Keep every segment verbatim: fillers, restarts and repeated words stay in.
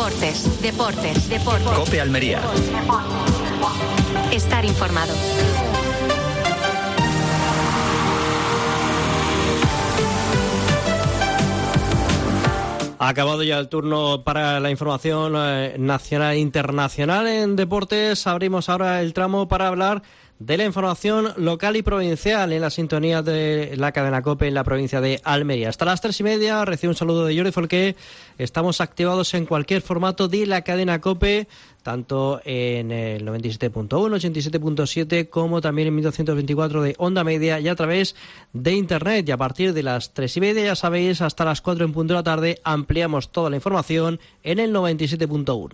Deportes, deportes, deportes. COPE Almería. Estar informado. Ha acabado ya el turno para la información eh, nacional e internacional en deportes. Abrimos ahora el tramo para hablar de la información local y provincial en la sintonía de la cadena COPE en la provincia de Almería. Hasta las tres y media recibo un saludo de Jordi Folqué. Estamos activados en cualquier formato de la cadena COPE, tanto en el noventa y siete punto uno, ochenta y siete punto siete, como también en mil doscientos veinticuatro de onda media y a través de internet. Y a partir de las tres y media, ya sabéis, hasta las cuatro en punto de la tarde, ampliamos toda la información en el noventa y siete punto uno.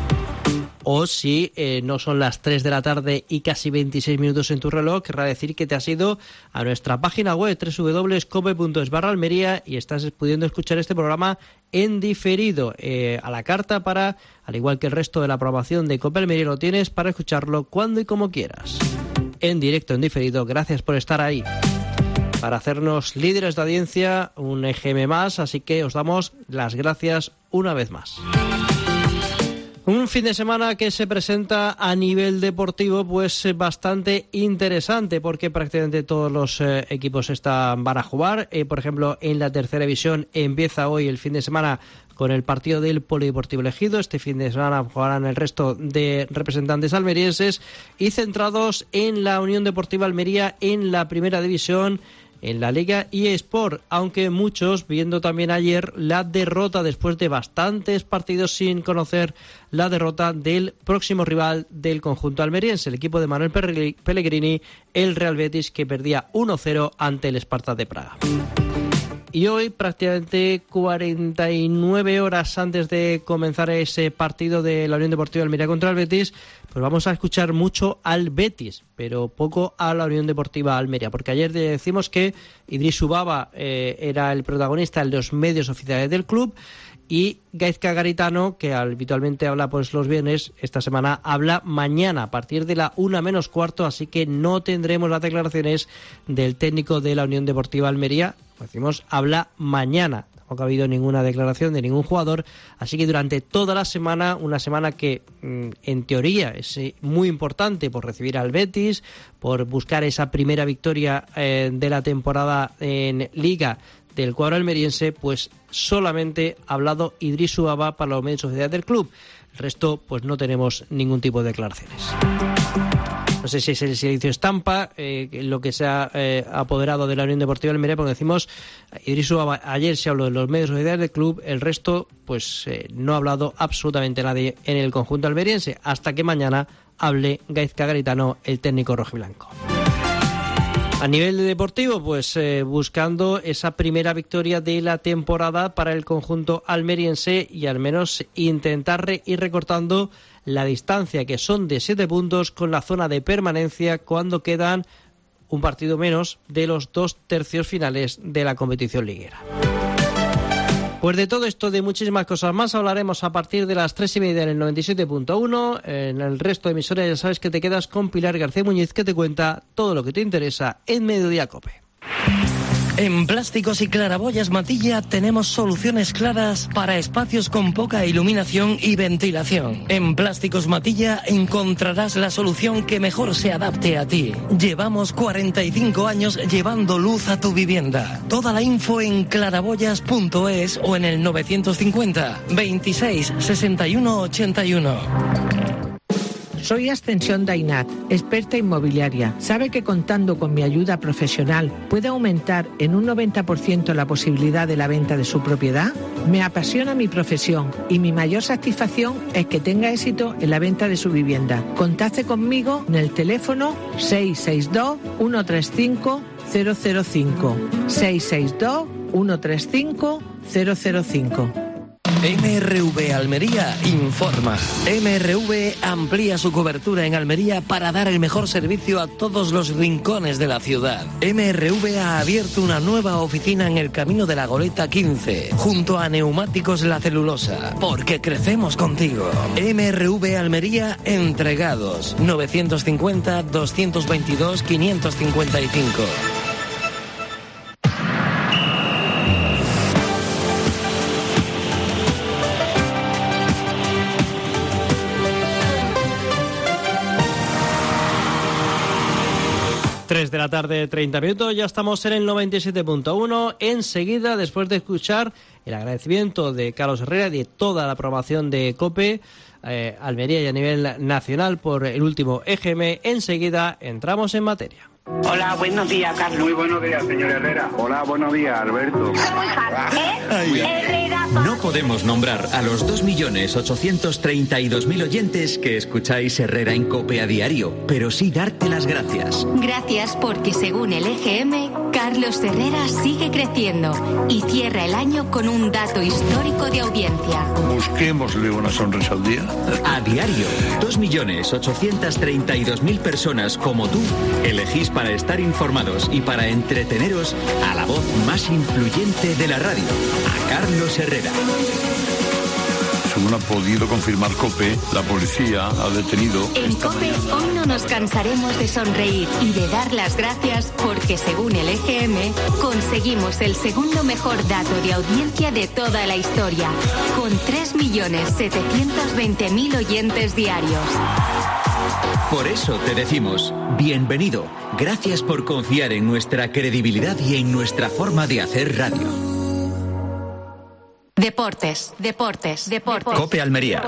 O si eh, no son las tres de la tarde y casi veintiséis minutos en tu reloj, querrá decir que te has ido a nuestra página web doble u doble u doble u punto cope punto es barra Almería y estás pudiendo escuchar este programa en diferido, eh, a la carta para, al igual que el resto de la programación de COPE Almería, lo tienes para escucharlo cuando y como quieras. En directo, en diferido, gracias por estar ahí. Para hacernos líderes de audiencia, un E G M más, así que os damos las gracias una vez más. Un fin de semana que se presenta a nivel deportivo pues bastante interesante, porque prácticamente todos los eh, equipos están, van a jugar. Eh, por ejemplo, en la tercera división empieza hoy el fin de semana con el partido del Polideportivo Ejido. Este fin de semana jugarán el resto de representantes almerienses y centrados en la Unión Deportiva Almería en la primera división, en la Liga eSport, aunque muchos viendo también ayer la derrota después de bastantes partidos sin conocer la derrota del próximo rival del conjunto almeriense, el equipo de Manuel Pellegrini, el Real Betis, que perdía uno cero ante el Spartak de Praga. Y hoy, prácticamente cuarenta y nueve horas antes de comenzar ese partido de la Unión Deportiva Almería contra el Betis, pues vamos a escuchar mucho al Betis, pero poco a la Unión Deportiva Almería, porque ayer decimos que Idrisu Baba eh, era el protagonista en los medios oficiales del club, y Gaizka Garitano, que habitualmente habla pues los viernes, esta semana habla mañana a partir de la una menos cuarto, así que no tendremos las declaraciones del técnico de la Unión Deportiva Almería. Decimos, habla mañana. Tampoco ha habido ninguna declaración de ningún jugador, así que durante toda la semana, una semana que en teoría es muy importante por recibir al Betis, por buscar esa primera victoria eh, de la temporada en Liga del cuadro almeriense, pues solamente ha hablado Idrisu Baba para los medios oficiales del club. El resto, pues no tenemos ningún tipo de declaraciones. No sé si es el silencio estampa eh, lo que se ha eh, apoderado de la Unión Deportiva Almería, porque decimos, Idrisu Baba ayer se habló de los medios oficiales del club, el resto pues eh, no ha hablado absolutamente nadie en el conjunto almeriense, hasta que mañana hable Gaizka Garitano, el técnico rojiblanco. A nivel deportivo, pues eh, buscando esa primera victoria de la temporada para el conjunto almeriense y al menos intentar re- ir recortando la distancia, que son de siete puntos, con la zona de permanencia cuando quedan un partido menos de los dos tercios finales de la competición liguera. Pues de todo esto, de muchísimas cosas más, hablaremos a partir de las tres y media en el noventa y siete punto uno. En el resto de emisoras ya sabes que te quedas con Pilar García Muñiz, que te cuenta todo lo que te interesa en Mediodía COPE. En Plásticos y Claraboyas Matilla tenemos soluciones claras para espacios con poca iluminación y ventilación. En Plásticos Matilla encontrarás la solución que mejor se adapte a ti. Llevamos cuarenta y cinco años llevando luz a tu vivienda. Toda la info en claraboyas punto es o en el novecientos cincuenta, veintiséis, sesenta y uno, ochenta y uno. Soy Ascensión Dainat, experta inmobiliaria. ¿Sabe que contando con mi ayuda profesional puede aumentar en un noventa por ciento la posibilidad de la venta de su propiedad? Me apasiona mi profesión y mi mayor satisfacción es que tenga éxito en la venta de su vivienda. Contacte conmigo en el teléfono seis seis dos, uno tres cinco, cero cero cinco. seis seis dos, uno tres cinco, cero cero cinco. M R V Almería informa. M R V amplía su cobertura en Almería para dar el mejor servicio a todos los rincones de la ciudad. M R V ha abierto una nueva oficina en el Camino de la Goleta quince, junto a Neumáticos La Celulosa, porque crecemos contigo. M R V Almería entregados. novecientos cincuenta, doscientos veintidós, quinientos cincuenta y cinco. tres de la tarde, treinta minutos, ya estamos en el noventa y siete punto uno. Enseguida, después de escuchar el agradecimiento de Carlos Herrera y de toda la aprobación de COPE, eh, Almería y a nivel nacional por el último E G M, enseguida entramos en materia. Hola, buenos días, Carlos. Muy buenos días, señor Herrera. Hola, buenos días, Alberto. Muy fácil, ¿eh? Herrera. No podemos nombrar a los dos millones ochocientos treinta y dos mil oyentes que escucháis Herrera en COPE a diario, pero sí darte las gracias. Gracias porque según el E G M, Carlos Herrera sigue creciendo y cierra el año con un dato histórico de audiencia. Busquémosle una sonrisa al día. A diario, dos millones ochocientos treinta y dos mil personas como tú elegís para estar informados y para entreteneros a la voz más influyente de la radio, a Carlos Herrera. Según ha podido confirmar COPE, la policía ha detenido... En COPE hoy no nos cansaremos de sonreír y de dar las gracias porque según el E G M conseguimos el segundo mejor dato de audiencia de toda la historia, con tres millones setecientos veinte mil oyentes diarios. Por eso te decimos, bienvenido. Gracias por confiar en nuestra credibilidad y en nuestra forma de hacer radio. Deportes, deportes, deportes. COPE Almería.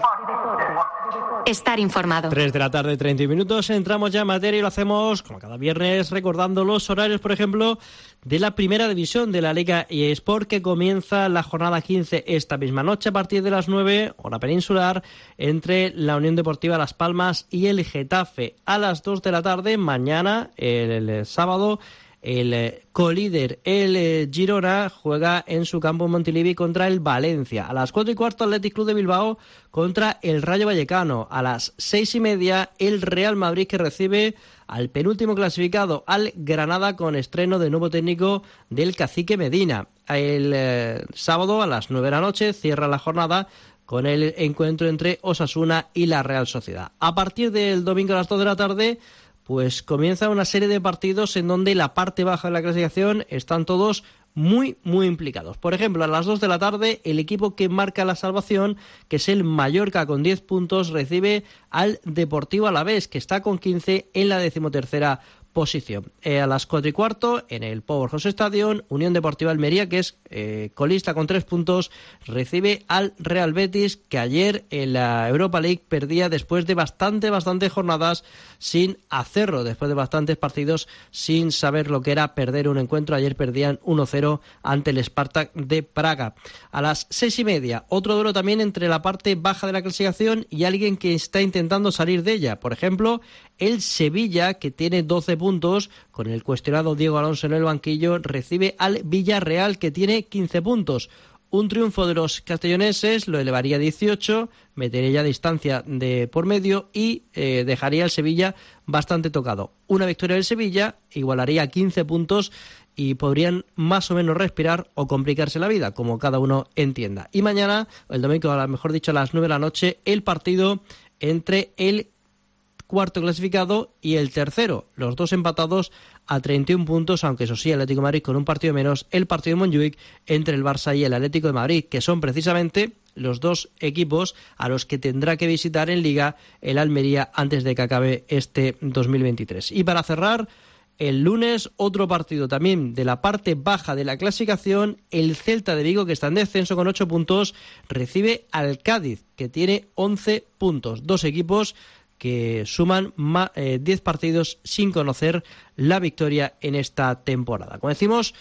Estar informado. tres de la tarde, treinta minutos, entramos ya en materia y lo hacemos, como cada viernes, recordando los horarios, por ejemplo, de la primera división de la Liga eSport, que comienza la jornada quince esta misma noche a partir de las nueve, hora peninsular, entre la Unión Deportiva Las Palmas y el Getafe. A las dos de la tarde, mañana, el, el sábado, el eh, colíder, el eh, Girona, juega en su campo en Montilivi contra el Valencia. A las cuatro y cuarto, Athletic Club de Bilbao contra el Rayo Vallecano. A las seis y media, el Real Madrid, que recibe al penúltimo clasificado, al Granada, con estreno de nuevo técnico del Cacique Medina. El eh, sábado, a las nueve de la noche, cierra la jornada con el encuentro entre Osasuna y la Real Sociedad. A partir del domingo a las dos de la tarde, pues comienza una serie de partidos en donde la parte baja de la clasificación están todos muy, muy implicados. Por ejemplo, a las dos de la tarde, el equipo que marca la salvación, que es el Mallorca con diez puntos, recibe al Deportivo Alavés, que está con quince en la decimotercera posición. Eh, a las cuatro y cuarto, en el Powerhouse Stadium, Unión Deportiva Almería, que es eh, colista con tres puntos, recibe al Real Betis, que ayer en la Europa League perdía después de bastante, bastantes jornadas sin hacerlo, después de bastantes partidos sin saber lo que era perder un encuentro. Ayer perdían uno cero ante el Spartak de Praga. A las seis y media, otro duelo también entre la parte baja de la clasificación y alguien que está intentando salir de ella. Por ejemplo, el Sevilla, que tiene doce puntos, con el cuestionado Diego Alonso en el banquillo, recibe al Villarreal, que tiene quince puntos. Un triunfo de los castelloneses lo elevaría a dieciocho, metería ya distancia de por medio y eh, dejaría al Sevilla bastante tocado. Una victoria del Sevilla igualaría a quince puntos y podrían más o menos respirar o complicarse la vida, como cada uno entienda. Y mañana, el domingo, a lo mejor dicho, a las nueve de la noche, el partido entre el cuarto clasificado y el tercero, los dos empatados a treinta y un puntos, aunque eso sí, el Atlético de Madrid con un partido menos, el partido de Montjuic entre el Barça y el Atlético de Madrid, que son precisamente los dos equipos a los que tendrá que visitar en Liga el Almería antes de que acabe este dos mil veintitrés. Y para cerrar, el lunes, otro partido también de la parte baja de la clasificación, el Celta de Vigo, que está en descenso con ocho puntos, recibe al Cádiz, que tiene once puntos. Dos equipos que suman diez partidos sin conocer la victoria en esta temporada. Como decimos,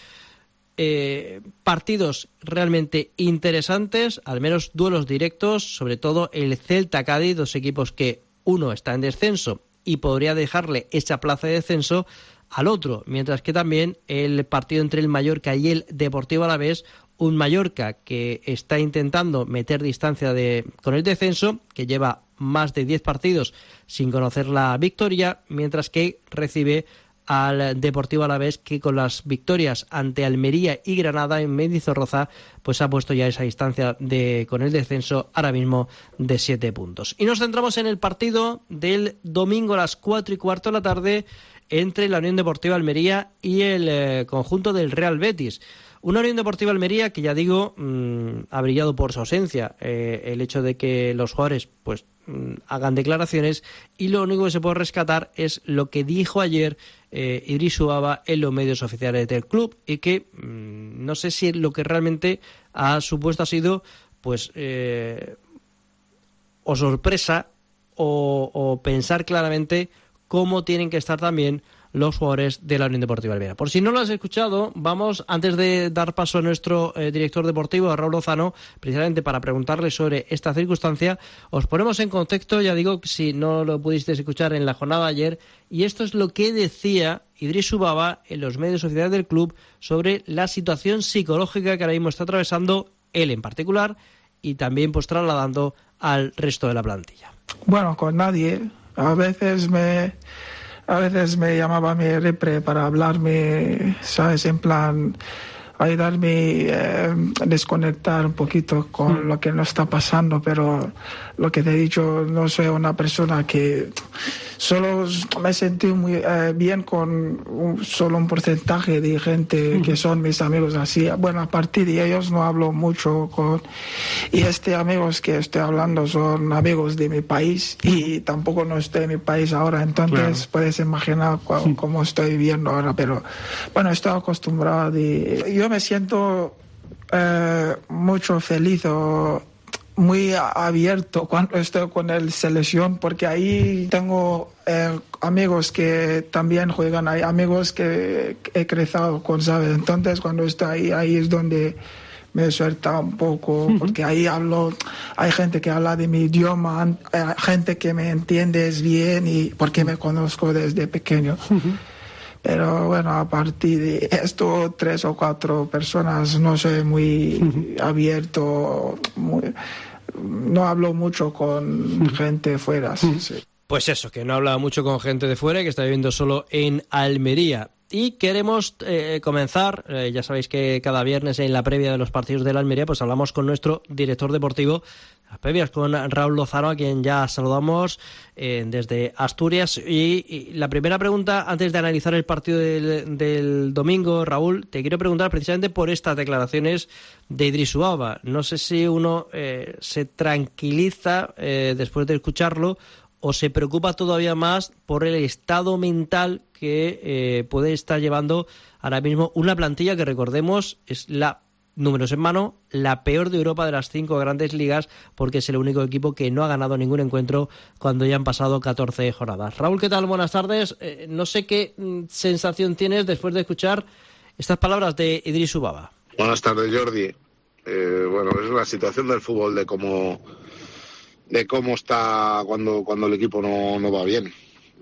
eh, partidos realmente interesantes, al menos duelos directos, sobre todo el Celta-Cádiz, dos equipos que uno está en descenso y podría dejarle esa plaza de descenso al otro, mientras que también el partido entre el Mallorca y el Deportivo Alavés, un Mallorca que está intentando meter distancia de, con el descenso, que lleva más de diez partidos sin conocer la victoria, mientras que recibe al Deportivo Alavés, que con las victorias ante Almería y Granada en Mendizorroza, pues ha puesto ya esa distancia de con el descenso ahora mismo de siete puntos. Y nos centramos en el partido del domingo a las cuatro y cuarto de la tarde entre la Unión Deportiva Almería y el eh, conjunto del Real Betis. Una Unión Deportiva Almería que, ya digo, mmm, ha brillado por su ausencia. Eh, el hecho de que los jugadores pues mmm, hagan declaraciones, y lo único que se puede rescatar es lo que dijo ayer eh, Idrisu Baba en los medios oficiales del club, y que mmm, no sé si lo que realmente ha supuesto ha sido pues eh, o sorpresa o, o pensar claramente cómo tienen que estar también los jugadores de la Unión Deportiva Almería. Por si no lo has escuchado, vamos, antes de dar paso a nuestro eh, director deportivo, a Raúl Lozano, precisamente para preguntarle sobre esta circunstancia, os ponemos en contexto, ya digo, si no lo pudisteis escuchar en la jornada de ayer, y esto es lo que decía Idrisu Baba en los medios oficiales del club sobre la situación psicológica que ahora mismo está atravesando él en particular, y también pues trasladando al resto de la plantilla. Bueno, con nadie. A veces me... A veces me llamaba mi repre para hablarme, ¿sabes? En plan, ayudarme a eh, desconectar un poquito con mm. lo que nos está pasando, pero lo que te he dicho, no soy una persona que solo me sentí muy eh, bien con un, solo un porcentaje de gente mm. que son mis amigos así. Bueno, a partir de ellos no hablo mucho con... Y este amigos que estoy hablando son amigos de mi país, y tampoco no estoy en mi país ahora, entonces claro. Puedes imaginar cu- cómo estoy viviendo ahora, pero bueno, estoy acostumbrado de... Yo me siento eh, mucho feliz o muy abierto cuando estoy con el selección, porque ahí tengo eh, amigos que también juegan, hay amigos que he crecido con, ¿sabes? Entonces cuando estoy ahí, ahí es donde me suelta un poco, porque ahí hablo, hay gente que habla de mi idioma, hay gente que me entiende bien, y porque me conozco desde pequeño. Pero bueno, a partir de esto, tres o cuatro personas, no soy muy uh-huh. abierto, muy, no hablo mucho con uh-huh. gente fuera. Uh-huh. Sí. Pues eso, que no habla mucho con gente de fuera, que está viviendo solo en Almería. Y queremos eh, comenzar, eh, ya sabéis que cada viernes en la previa de los partidos de la Almería, pues hablamos con nuestro director deportivo, las previas con Raúl Lozano, a quien ya saludamos eh, desde Asturias. Y, y la primera pregunta, antes de analizar el partido del, del domingo, Raúl, te quiero preguntar precisamente por estas declaraciones de Idrisu Baba. No sé si uno eh, se tranquiliza eh, después de escucharlo, o se preocupa todavía más por el estado mental que eh, puede estar llevando ahora mismo una plantilla que, recordemos, es la, números en mano, la peor de Europa de las cinco grandes ligas, porque es el único equipo que no ha ganado ningún encuentro cuando ya han pasado catorce jornadas. Raúl, ¿qué tal? Buenas tardes. Eh, no sé qué mm, sensación tienes después de escuchar estas palabras de Idrisu Baba. Buenas tardes, Jordi. Eh, bueno, es la situación del fútbol, de cómo... de cómo está cuando cuando el equipo no, no va bien.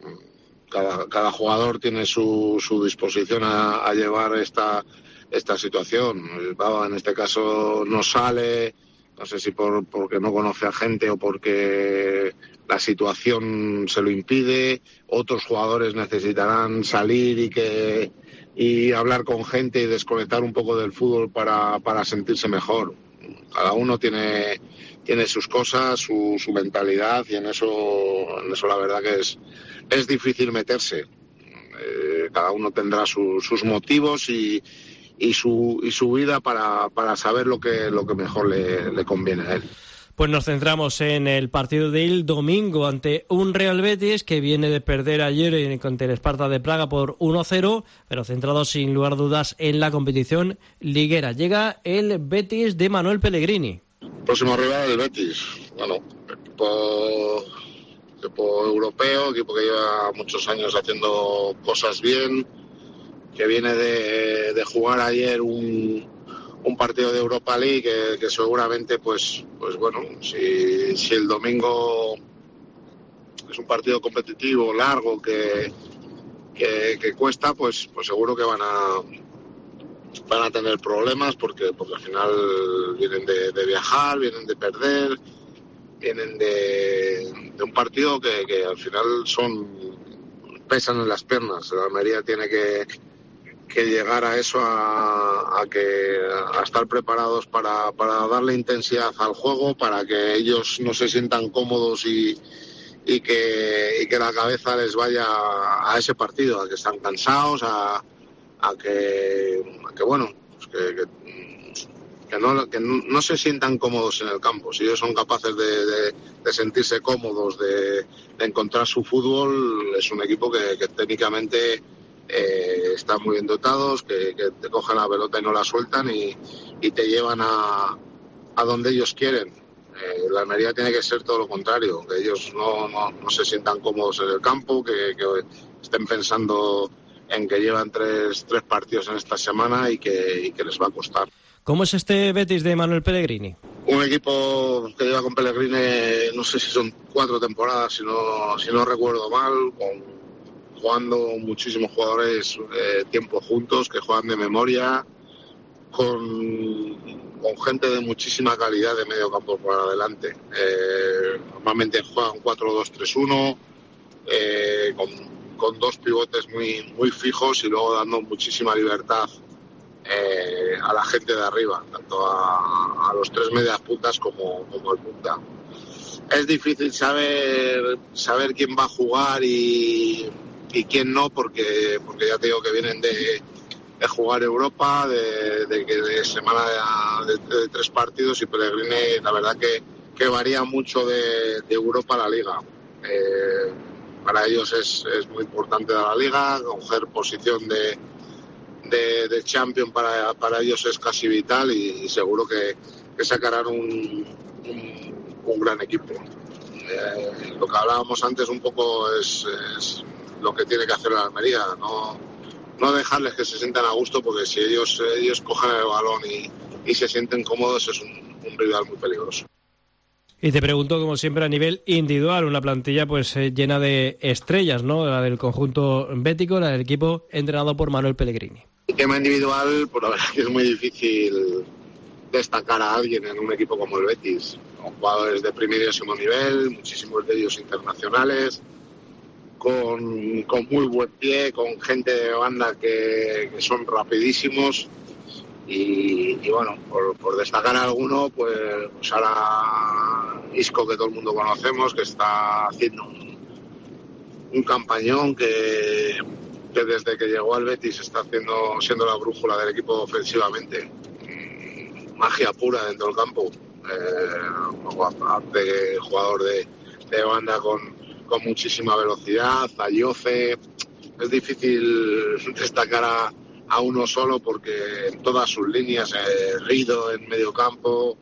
Cada, cada jugador tiene su, su disposición a, a llevar esta esta situación. Baba, en este caso, no sale, no sé si por porque no conoce a gente o porque la situación se lo impide. Otros jugadores necesitarán salir y que y hablar con gente y desconectar un poco del fútbol para, para sentirse mejor. Cada uno tiene tiene sus cosas, su, su mentalidad, y en eso en eso la verdad que es es difícil meterse. Eh, cada uno tendrá su, sus motivos y, y su y su vida para, para saber lo que lo que mejor le, le conviene a él. Pues nos centramos en el partido del domingo ante un Real Betis que viene de perder ayer contra el Sparta de Praga por uno cero, pero centrado sin lugar a dudas en la competición liguera. Llega el Betis de Manuel Pellegrini. Próximo rival del Betis. Bueno, equipo, equipo europeo, equipo que lleva muchos años haciendo cosas bien, que viene de, de jugar ayer un, un partido de Europa League que, que seguramente, pues, pues bueno, si, si el domingo es un partido competitivo, largo, que, que, que cuesta, pues, pues seguro que van a van a tener problemas porque porque al final vienen de, de viajar, vienen de perder, vienen de, de un partido que, que al final son pesan en las piernas. La Almería tiene que, que llegar a eso, a, a que a estar preparados para, para darle intensidad al juego, para que ellos no se sientan cómodos y y que, y que la cabeza les vaya a ese partido, a que están cansados, a a que, a que bueno, pues que, que, que, no, que no se sientan cómodos en el campo. Si ellos son capaces de, de, de sentirse cómodos, de, de encontrar su fútbol, es un equipo que, que técnicamente eh, está muy bien dotados, que, que te cogen la pelota y no la sueltan y, y te llevan a, a donde ellos quieren. Eh, la Almería tiene que ser todo lo contrario, que ellos no, no, no se sientan cómodos en el campo, que, que estén pensando en que llevan tres, tres partidos en esta semana y que, y que les va a costar. ¿Cómo es este Betis de Manuel Pellegrini? Un equipo que lleva con Pellegrini, no sé si son cuatro temporadas, si no, si no recuerdo mal, con, jugando muchísimos jugadores eh, tiempo juntos, que juegan de memoria, con, con gente de muchísima calidad de medio campo por adelante. Eh, normalmente juegan cuatro dos tres uno, eh, con con dos pivotes muy muy fijos y luego dando muchísima libertad eh, a la gente de arriba, tanto a, a los tres medias puntas como, como al punta. Es difícil saber saber quién va a jugar y, y quién no, porque porque ya te digo que vienen de, de jugar Europa, de, de, de semana de, de, de tres partidos, y Pellegrini la verdad que, que varía mucho de, de Europa a la Liga. Eh, Para ellos es, es muy importante la Liga, coger posición de, de, de Champions para, para ellos es casi vital y, y seguro que, que sacarán un, un, un gran equipo. Eh, lo que hablábamos antes un poco es, es lo que tiene que hacer la Almería, no, no dejarles que se sientan a gusto, porque si ellos, ellos cogen el balón y, y se sienten cómodos es un, un rival muy peligroso. Y te pregunto, como siempre, a nivel individual, una plantilla pues eh, llena de estrellas, ¿no? La del conjunto bético, la del equipo entrenado por Manuel Pellegrini. El tema individual, pues la verdad que es muy difícil destacar a alguien en un equipo como el Betis. Con jugadores de primerísimo nivel, muchísimos de ellos internacionales, con, con muy buen pie, con gente de banda que, que son rapidísimos. Y, y bueno, por, por destacar a alguno, pues, pues ahora Isco, que todo el mundo conocemos, que está haciendo un, un campañón, que, que desde que llegó al Betis está haciendo siendo la brújula del equipo ofensivamente. Magia pura dentro del campo. Eh, jugador de, de banda con, con muchísima velocidad, Ayoce. Es difícil destacar a a uno solo, porque en todas sus líneas, eh, Rido en medio campo,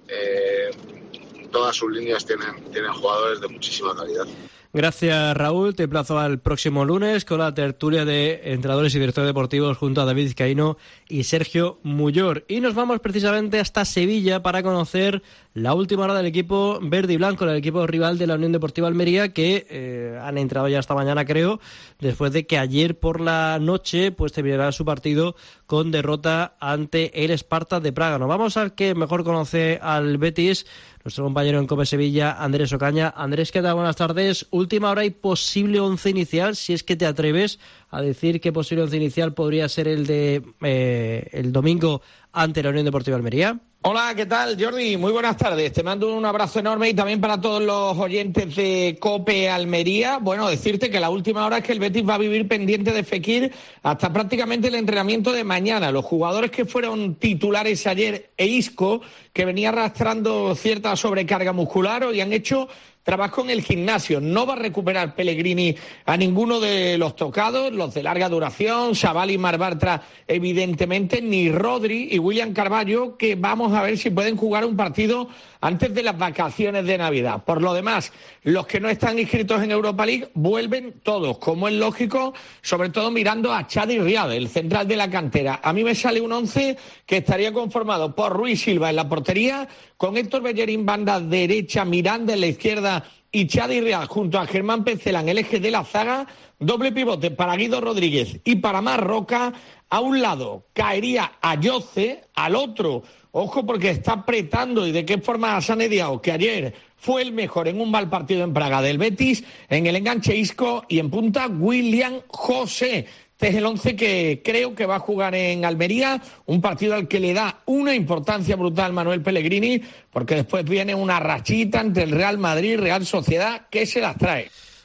eh, todas sus líneas tienen, tienen jugadores de muchísima calidad. Gracias, Raúl. Te emplazo al próximo lunes con la tertulia de entrenadores y directores deportivos junto a David Vizcaíno y Sergio Muyor. Y nos vamos precisamente hasta Sevilla para conocer la última hora del equipo verde y blanco, el equipo rival de la Unión Deportiva Almería, que eh, han entrado ya esta mañana, creo, después de que ayer por la noche pues terminará su partido con derrota ante el Sparta de Praga. Nos vamos al que mejor conoce al Betis, nuestro compañero en COPE Sevilla, Andrés Ocaña. Andrés, ¿qué tal? Buenas tardes. Última hora y posible once inicial, si es que te atreves a decir qué posible once inicial podría ser el de eh, el domingo ante la Unión Deportiva Almería. Hola, ¿qué tal, Jordi? Muy buenas tardes. Te mando un abrazo enorme y también para todos los oyentes de COPE Almería. Bueno, decirte que la última hora es que el Betis va a vivir pendiente de Fekir hasta prácticamente el entrenamiento de mañana. Los jugadores que fueron titulares ayer e Isco, que venía arrastrando cierta sobrecarga muscular, hoy han hecho trabajo en el gimnasio. No va a recuperar Pellegrini a ninguno de los tocados, los de larga duración, Sabal y Marbartra, evidentemente, ni Rodri y William Carvalho, que vamos a ver si pueden jugar un partido antes de las vacaciones de Navidad. Por lo demás, los que no están inscritos en Europa League vuelven todos, como es lógico, sobre todo mirando a Chadi Riad, el central de la cantera. A mí me sale un once que estaría conformado por Ruiz Silva en la portería, con Héctor Bellerín banda derecha, Miranda en la izquierda y Chadi Riad junto a Germán Pencela en el eje de la zaga, doble pivote para Guido Rodríguez y para Marroca. A un lado caería Ayoce, al otro, ojo porque está apretando y de qué forma Hassan Diao, que ayer fue el mejor en un mal partido en Praga del Betis, en el enganche Isco y en punta William José. Este es el once que creo que va a jugar en Almería, un partido al que le da una importancia brutal Manuel Pellegrini, porque después viene una rachita entre el Real Madrid y Real Sociedad que se las trae.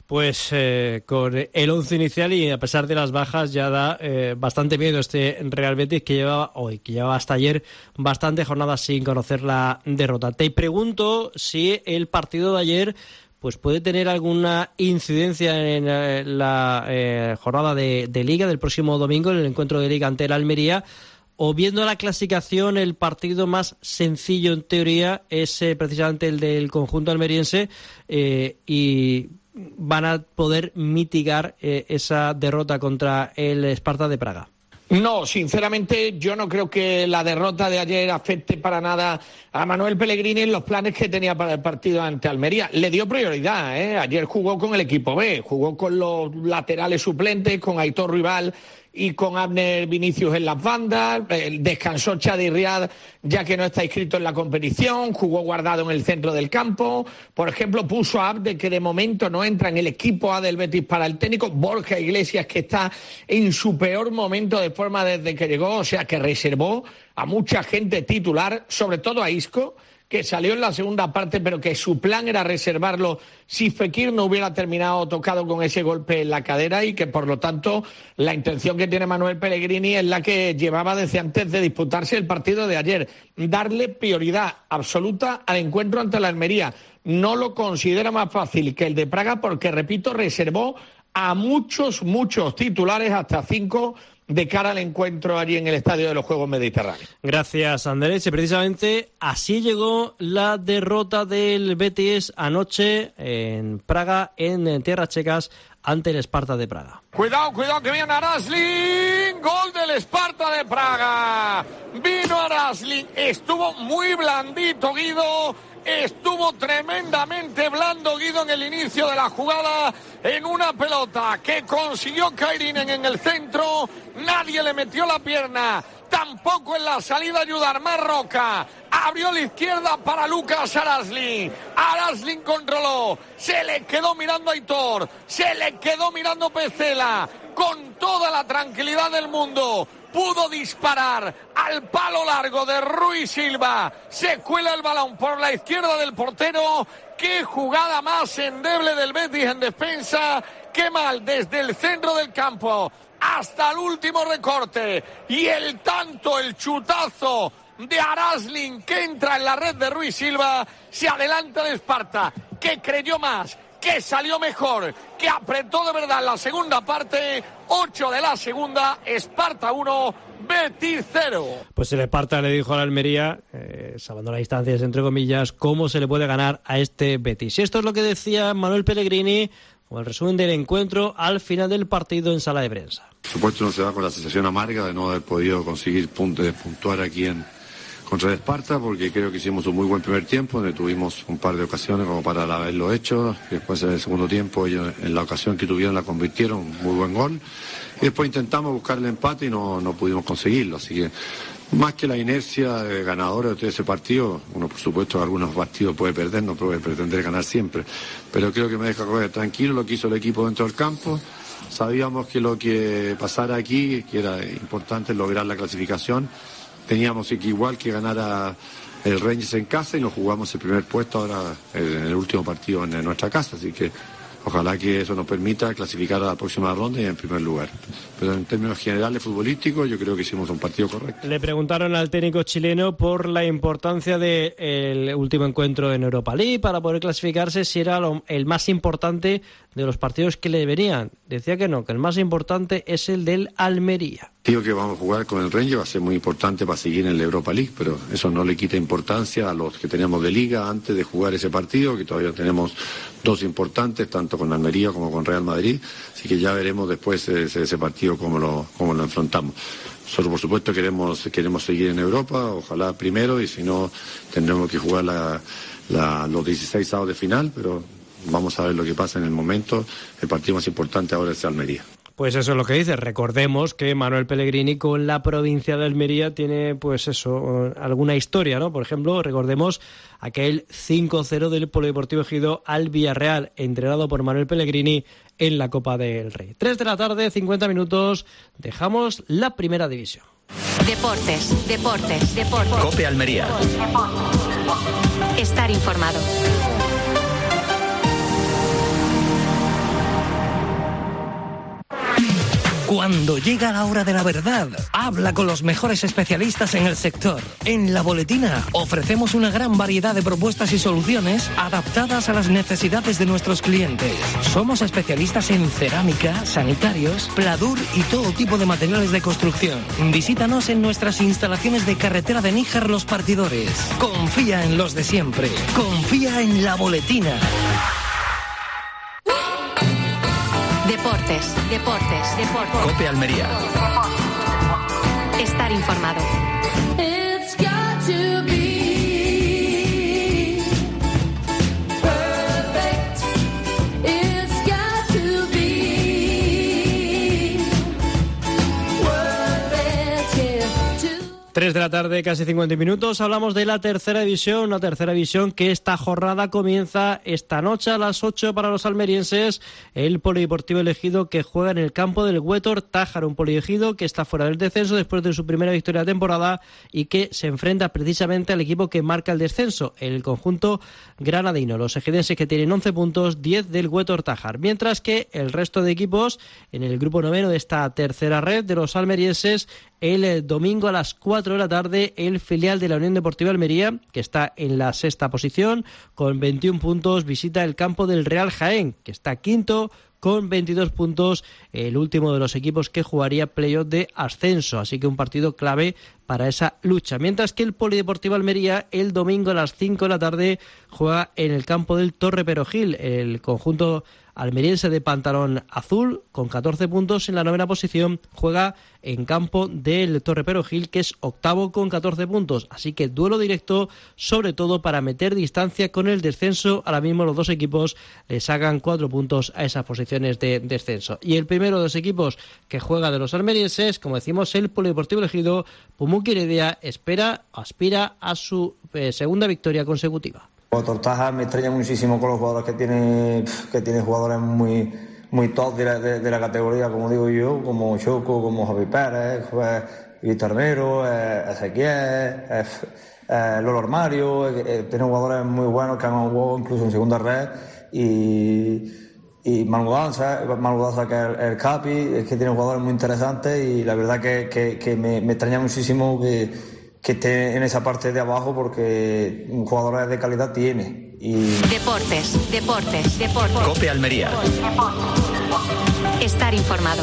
Pues eh, con el once inicial y a pesar de las bajas ya da eh, bastante miedo este Real Betis que llevaba hoy, que llevaba hasta ayer bastantes jornadas sin conocer la derrota. Te pregunto si el partido de ayer pues puede tener alguna incidencia en eh, la eh, jornada de, de Liga del próximo domingo, en el encuentro de Liga ante el Almería, o viendo la clasificación el partido más sencillo en teoría es eh, precisamente el del conjunto almeriense eh, y van a poder mitigar eh, esa derrota contra el Sparta de Praga. No, sinceramente yo no creo que la derrota de ayer afecte para nada a Manuel Pellegrini en los planes que tenía para el partido ante Almería. Le dio prioridad, ¿eh? Ayer jugó con el equipo B, jugó con los laterales suplentes, con Aitor Rival y con Abner Vinicius en las bandas, descansó Chadi Riad ya que no está inscrito en la competición, jugó Guardado en el centro del campo, por ejemplo puso a Abde que de momento no entra en el equipo A del Betis para el técnico, Borja Iglesias que está en su peor momento de forma desde que llegó, o sea que reservó a mucha gente titular, sobre todo a Isco, que salió en la segunda parte, pero que su plan era reservarlo si Fekir no hubiera terminado tocado con ese golpe en la cadera y que, por lo tanto, la intención que tiene Manuel Pellegrini es la que llevaba desde antes de disputarse el partido de ayer, darle prioridad absoluta al encuentro ante la Almería. No lo considera más fácil que el de Praga porque, repito, reservó a muchos, muchos titulares, hasta cinco, de cara al encuentro allí en el Estadio de los Juegos Mediterráneos. Gracias, Andrés. Y precisamente así llegó la derrota del Betis anoche en Praga, en tierras checas, ante el Sparta de Praga. Cuidado, cuidado, que viene Araslin, gol del Sparta de Praga. Vino Araslin, estuvo muy blandito Guido, estuvo tremendamente blando Guido en el inicio de la jugada, en una pelota que consiguió Kairinen en el centro, nadie le metió la pierna, tampoco en la salida ayudar más Roca, abrió la izquierda para Lucas Araslin, Araslin controló, se le quedó mirando a Aitor, se le quedó mirando Pecela, con toda la tranquilidad del mundo, pudo disparar al palo largo de Ruiz Silva, se cuela el balón por la izquierda del portero. Qué jugada más endeble del Betis en defensa, qué mal desde el centro del campo hasta el último recorte y el tanto, el chutazo de Araslin que entra en la red de Ruiz Silva, se adelanta el Sparta, que creyó más, que salió mejor, que apretó de verdad en la segunda parte, ocho de la segunda, Sparta uno, Betis cero. Pues el Sparta le dijo a la Almería, eh, salvando las distancias entre comillas, cómo se le puede ganar a este Betis. Y esto es lo que decía Manuel Pellegrini, con el resumen del encuentro al final del partido en sala de prensa. Por supuesto uno se va con la sensación amarga de no haber podido conseguir puntos, de puntuar aquí en contra el Sparta, porque creo que hicimos un muy buen primer tiempo, donde tuvimos un par de ocasiones como para haberlo hecho, y después en el segundo tiempo ellos en la ocasión que tuvieron la convirtieron, un muy buen gol, y después intentamos buscar el empate y no, no pudimos conseguirlo, así que más que la inercia de ganadores de ese partido, uno por supuesto algunos partidos puede perder, no puede pretender ganar siempre, pero creo que me deja correr tranquilo lo que hizo el equipo dentro del campo. Sabíamos que lo que pasara aquí, que era importante lograr la clasificación, teníamos que igual que ganar a el Rangers en casa y nos jugamos el primer puesto ahora en el último partido en nuestra casa, así que ojalá que eso nos permita clasificar a la próxima ronda y en primer lugar. Pero en términos generales futbolísticos yo creo que hicimos un partido correcto. Le preguntaron al técnico chileno por la importancia del último encuentro en Europa League para poder clasificarse, si era lo, el más importante de los partidos que le venían. Decía que no, que el más importante es el del Almería. Digo que vamos a jugar con el Rangers, va a ser muy importante para seguir en la Europa League, pero eso no le quita importancia a los que teníamos de Liga antes de jugar ese partido, que todavía tenemos dos importantes, tanto con Almería como con Real Madrid, así que ya veremos después ese, ese partido cómo lo, cómo lo enfrentamos. Nosotros, por supuesto, queremos, queremos seguir en Europa, ojalá primero, y si no, tendremos que jugar la, la, los dieciséis avos de final, pero vamos a ver lo que pasa en el momento. El partido más importante ahora es Almería. Pues eso es lo que dice. Recordemos que Manuel Pellegrini con la provincia de Almería tiene, pues eso, alguna historia, ¿no? Por ejemplo, recordemos aquel cinco cero del Polideportivo Ejido al Villarreal, entrenado por Manuel Pellegrini en la Copa del Rey. Tres de la tarde, cincuenta minutos, dejamos la primera división. Deportes, deportes, deportes. COPE Almería. Estar informado. Cuando llega la hora de la verdad, habla con los mejores especialistas en el sector. En La Boletina ofrecemos una gran variedad de propuestas y soluciones adaptadas a las necesidades de nuestros clientes. Somos especialistas en cerámica, sanitarios, pladur y todo tipo de materiales de construcción. Visítanos en nuestras instalaciones de carretera de Níjar Los Partidores. Confía en los de siempre. Confía en La Boletina. Deportes, deportes, deportes. COPE Almería. Estar informado. It's got to be perfect. It's got to be worth it, yeah, to... tres de la tarde, casi cincuenta minutos. Hablamos de la tercera división, una tercera división que esta jornada comienza esta noche a las ocho para los almerienses. El Polideportivo Elegido, que juega en el campo del Huétor Tájar, un Polideportivo que está fuera del descenso después de su primera victoria de temporada y que se enfrenta precisamente al equipo que marca el descenso, el conjunto granadino. Los ejidenses, que tienen once puntos, diez del Huétor Tájar, mientras que el resto de equipos en el grupo noveno de esta tercera red de los almerienses, el domingo a las cuatro de la tarde, el filial de la Unión Deportiva Almería, que está en la sexta posición con veintiún puntos, visita el campo del Real Jaén, que está quinto con veintidós puntos, el último de los equipos que jugaría playoff de ascenso, así que un partido clave para esa lucha. Mientras que el Polideportivo Almería, el domingo a las cinco de la tarde, juega en el campo del Torre Perogil, el conjunto almeriense de pantalón azul, con catorce puntos en la novena posición, juega en campo del Torre Perogil, que es octavo con catorce puntos. Así que duelo directo, sobre todo para meter distancia con el descenso. Ahora mismo los dos equipos le sacan cuatro puntos a esas posiciones de descenso. Y el primero de los equipos que juega de los almerienses, como decimos, el Polideportivo Elegido, Pumuki Heredia, espera, aspira a su eh, segunda victoria consecutiva. Tortaja me extraña muchísimo con los jugadores que tiene, que tiene jugadores muy muy top de la, de, de la categoría, como digo yo, como Choco, como Javi Pérez, pues, Víctor Mero, eh, Ezequiel, eh, eh, Lolo Armario, eh, tiene jugadores muy buenos que han jugado incluso en segunda red, y, y Malmudanza, Malmudanza que es el, el Capi, es que tiene jugadores muy interesantes, y la verdad que, que, que me, me extraña muchísimo que que esté en esa parte de abajo, porque jugadores de calidad tiene. Y... Deportes, deportes, deportes. COPE Almería. Estar informado.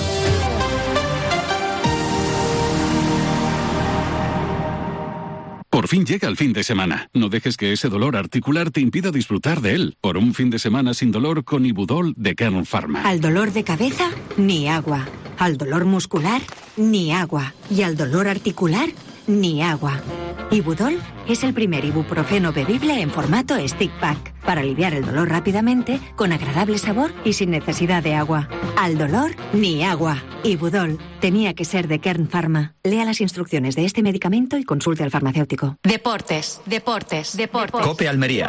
Por fin llega el fin de semana. No dejes que ese dolor articular te impida disfrutar de él. Por un fin de semana sin dolor con Ibudol de Kern Pharma. Al dolor de cabeza, ni agua. Al dolor muscular, ni agua. Y al dolor articular, ni agua. Ibudol es el primer ibuprofeno bebible en formato stick pack para aliviar el dolor rápidamente, con agradable sabor y sin necesidad de agua. Al dolor, ni agua. Ibudol tenía que ser de Kern Pharma. Lea las instrucciones de este medicamento y consulte al farmacéutico. Deportes, deportes, deportes. COPE Almería.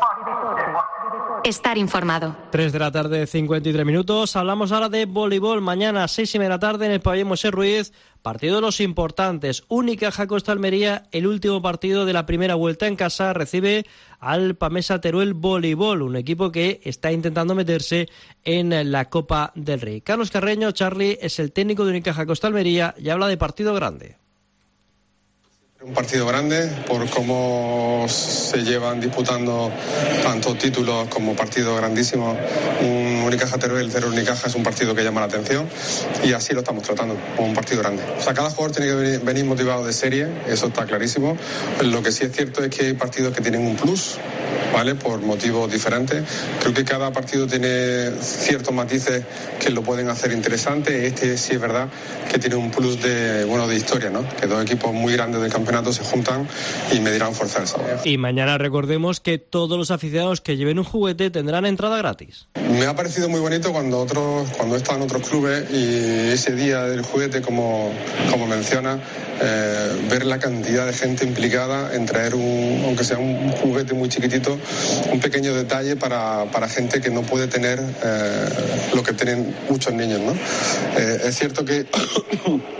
Estar informado. tres de la tarde, cincuenta y tres minutos. Hablamos ahora de voleibol. Mañana, seis y media de la tarde, en el pabellón Moisés Ruiz. Partido de los importantes. Unicaja Costa Almería, el último partido de la primera vuelta en casa, recibe al Pamesa Teruel Voleibol, un equipo que está intentando meterse en la Copa del Rey. Carlos Carreño, Charlie, es el técnico de Unicaja Costa Almería y habla de partido grande. Un partido grande por cómo se llevan disputando tantos títulos como partido grandísimo. Un Unicaja Teruel, cero Unicaja es un partido que llama la atención y así lo estamos tratando, como un partido grande. O sea, cada jugador tiene que venir, venir motivado de serie, eso está clarísimo. Lo que sí es cierto es que hay partidos que tienen un plus, ¿vale? Por motivos diferentes. Creo que cada partido tiene ciertos matices que lo pueden hacer interesante. Este sí es verdad que tiene un plus de, bueno, de historia, ¿no? Que dos equipos muy grandes del campeonato se juntan y medirán fuerza el sábado. Y mañana recordemos que todos los aficionados que lleven un juguete tendrán entrada gratis. Me ha parecido muy bonito cuando otros, cuando he estado en otros clubes y ese día del juguete, como, como menciona, eh, ver la cantidad de gente implicada en traer un, aunque sea un juguete muy chiquitito, un pequeño detalle para, para gente que no puede tener eh, lo que tienen muchos niños, ¿no? Eh, es cierto que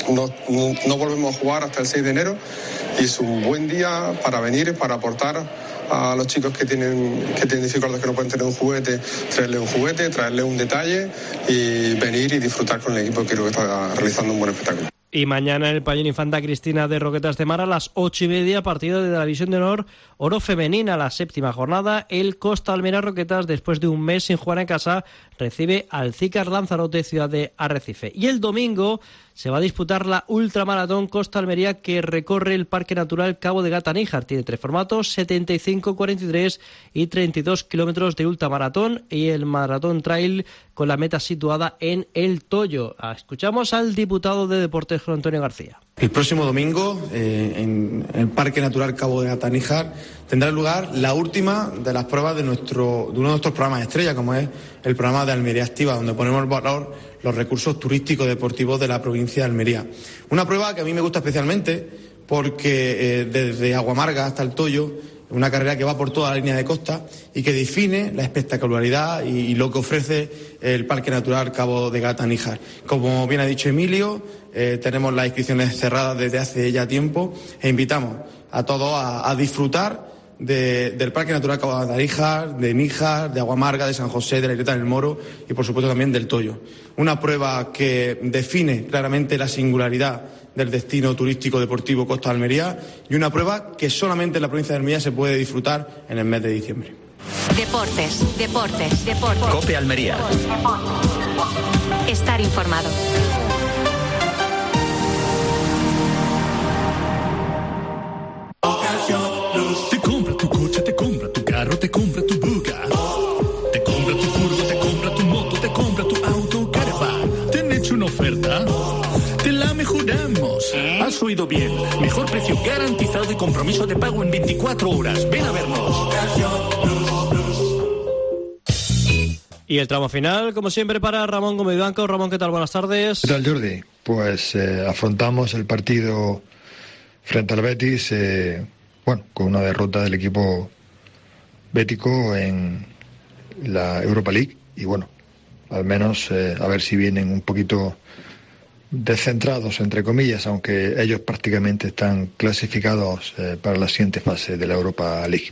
no, no, no volvemos a jugar hasta el seis de enero y es un buen día para venir, para aportar a los chicos que tienen que tienen dificultades, que no pueden tener un juguete, traerle un juguete, traerle un detalle y venir y disfrutar con el equipo que creo que está realizando un buen espectáculo. Y mañana en el pabellón Infanta Cristina de Roquetas de Mar a las ocho y media, partido de la División de Honor Oro Femenina, la séptima jornada. El Costa Almería Roquetas, después de un mes sin jugar en casa, recibe al Cícar Lanzarote, ciudad de Arrecife. Y el domingo se va a disputar la ultramaratón Costa Almería, que recorre el Parque Natural Cabo de Gata-Níjar. Tiene tres formatos, setenta y cinco, cuarenta y tres y treinta y dos kilómetros de ultramaratón, y el maratón trail con la meta situada en El Toyo. Escuchamos al diputado de Deportes, Juan Antonio García. El próximo domingo, eh, en el Parque Natural Cabo de Gata-Níjar, tendrá lugar la última de las pruebas de, nuestro, de uno de nuestros programas estrella, como es el programa de Almería Activa, donde ponemos en valor los recursos turísticos deportivos de la provincia de Almería. Una prueba que a mí me gusta especialmente porque eh, desde Aguamarga hasta El Toyo, una carrera que va por toda la línea de costa y que define la espectacularidad y, y lo que ofrece el Parque Natural Cabo de Gata-Níjar. Como bien ha dicho Emilio, eh, tenemos las inscripciones cerradas desde hace ya tiempo e invitamos a todos a, a disfrutar de, del Parque Natural Cabo de Gata-Níjar, de Níjar, de Aguamarga, de San José, de la Isleta del Moro y por supuesto también del Toyo. Una prueba que define claramente la singularidad del destino turístico deportivo Costa de Almería y una prueba que solamente en la provincia de Almería se puede disfrutar en el mes de diciembre. Deportes, deportes, deportes. Cope Almería. Estar informado. Te compra tu coche, te compra tu carro, te compra tu buga. Te compra tu furgo, te compra tu moto, te compra tu auto, caravan. ¿Te han hecho una oferta? Te la mejoramos. Has oído bien. Mejor precio garantizado y compromiso de pago en veinticuatro horas. Ven a vernos. Y el tramo final, como siempre, para Ramón Gómez Blanco. Ramón, ¿qué tal? Buenas tardes. ¿Qué tal, Jordi? Pues eh, afrontamos el partido frente al Betis, eh, bueno, con una derrota del equipo bético en la Europa League. Y bueno, al menos eh, a ver si vienen un poquito descentrados, entre comillas, aunque ellos prácticamente están clasificados eh, para la siguiente fase de la Europa League.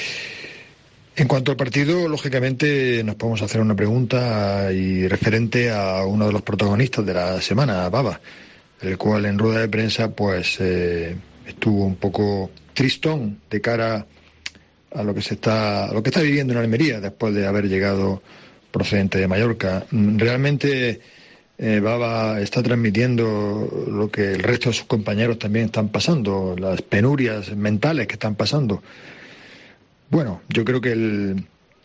En cuanto al partido, lógicamente nos podemos hacer una pregunta y referente a uno de los protagonistas de la semana, Baba, el cual en rueda de prensa pues eh, estuvo un poco tristón de cara a lo que se está, a lo que está viviendo en Almería después de haber llegado procedente de Mallorca. Realmente eh, Baba está transmitiendo lo que el resto de sus compañeros también están pasando, las penurias mentales que están pasando. Bueno, yo creo que el,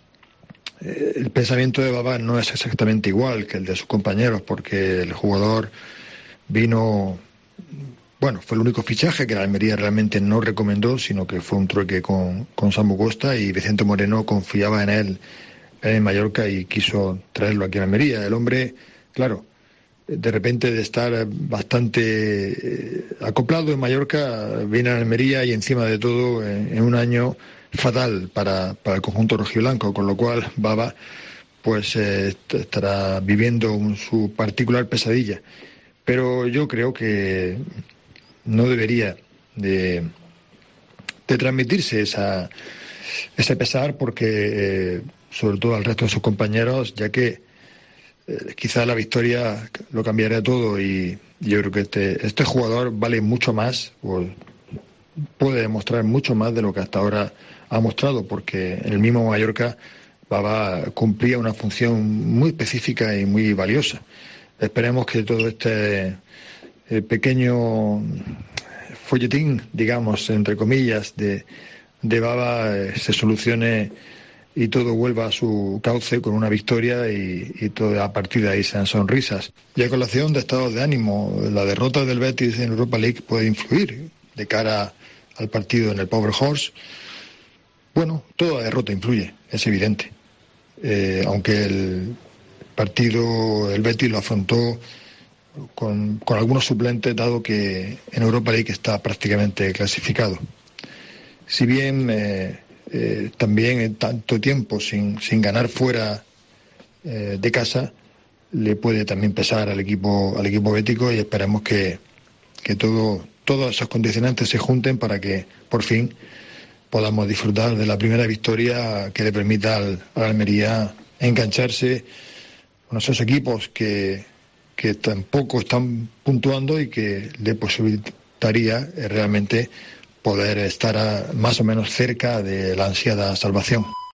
el pensamiento de Baba no es exactamente igual que el de sus compañeros, porque el jugador vino, bueno, fue el único fichaje que la Almería realmente no recomendó, sino que fue un trueque con, con Samu Costa, y Vicente Moreno confiaba en él en Mallorca y quiso traerlo aquí a Almería. El hombre, claro, de repente de estar bastante eh, acoplado en Mallorca, viene a Almería y encima de todo en, en un año fatal para, para el conjunto rojiblanco, con lo cual Baba pues eh, estará viviendo un, su particular pesadilla. Pero yo creo que no debería de, de transmitirse esa, ese pesar, porque eh, sobre todo al resto de sus compañeros, ya que eh, quizá la victoria lo cambiaría todo, y yo creo que este, este jugador vale mucho más, o puede demostrar mucho más de lo que hasta ahora ha mostrado, porque en el mismo Mallorca Baba cumplía una función muy específica y muy valiosa. Esperemos que todo este eh, pequeño folletín, digamos, entre comillas, de, de Baba eh, se solucione y todo vuelva a su cauce con una victoria, y, y todo, a partir de ahí sean sonrisas. Y a colación de estados de ánimo, la derrota del Betis en Europa League puede influir de cara al partido en el Power Horse. Bueno, toda derrota influye, es evidente. Eh, aunque el partido, el Betis lo afrontó con, con algunos suplentes, dado que en Europa League está prácticamente clasificado. Si bien eh, eh, también en tanto tiempo sin, sin ganar fuera eh, de casa, le puede también pesar al equipo, al equipo bético, y esperemos que que todo, todos esos condicionantes se junten para que por fin podamos disfrutar de la primera victoria que le permita al, al Almería engancharse con esos equipos que, que tampoco están puntuando y que le posibilitaría eh, realmente poder estar a, más o menos cerca de la ansiada salvación.